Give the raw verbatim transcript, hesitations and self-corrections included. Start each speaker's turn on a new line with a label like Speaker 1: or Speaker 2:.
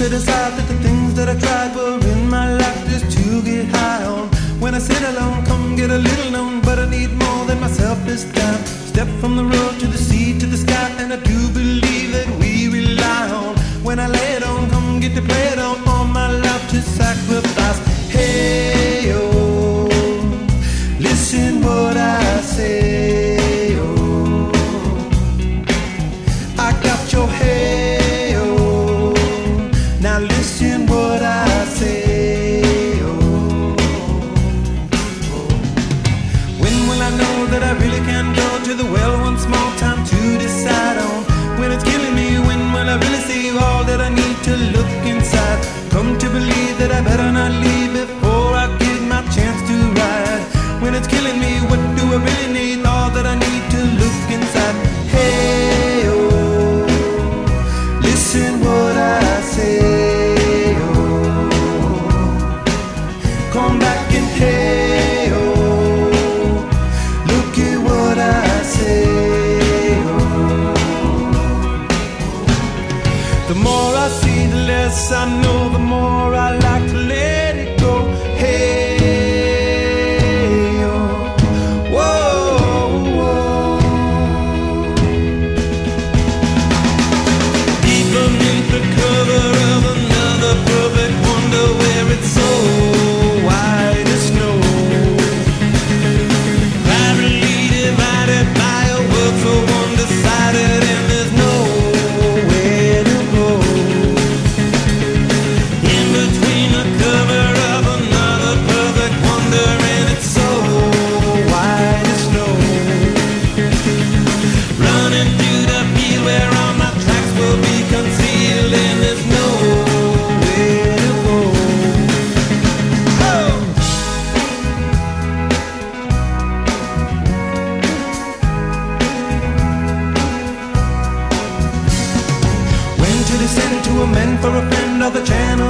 Speaker 1: to decide that the things that I tried were in my life just to get high on. When I sit alone, come get a little known, but I need more than myself this time. Step from the road to the sea to the sky, and I do believe that we rely on. When I lay it on, come get to play it on, all my life to sacrifice. Hey, oh, listen what I say, oh, I got your hey, oh, now listen what I say, oh, oh. When will I know that I really can go to the well one small time to decide on? When it's killing me, when will I really see all that I need to look inside? Come to believe that I better not leave before I get my chance to ride. When it's killing me, what do I really need? All that I need to look inside. Hey, oh, listen what I say, oh, come back and hey, oh, look at what I say, oh. The more I see, the less I know, the more I like to let it go. Hey, oh, whoa, whoa. Deep beneath the cover of another perfect wonder, where it's so white as snow, privately divided by a world so one-decided, and there's nowhere to go. In between the cover of another perfect wonder, and it's so white as snow, running through the field where all my tracks will be concealed, and there's nowhere to go. Oh! When to descend to a man for a friend, or the channel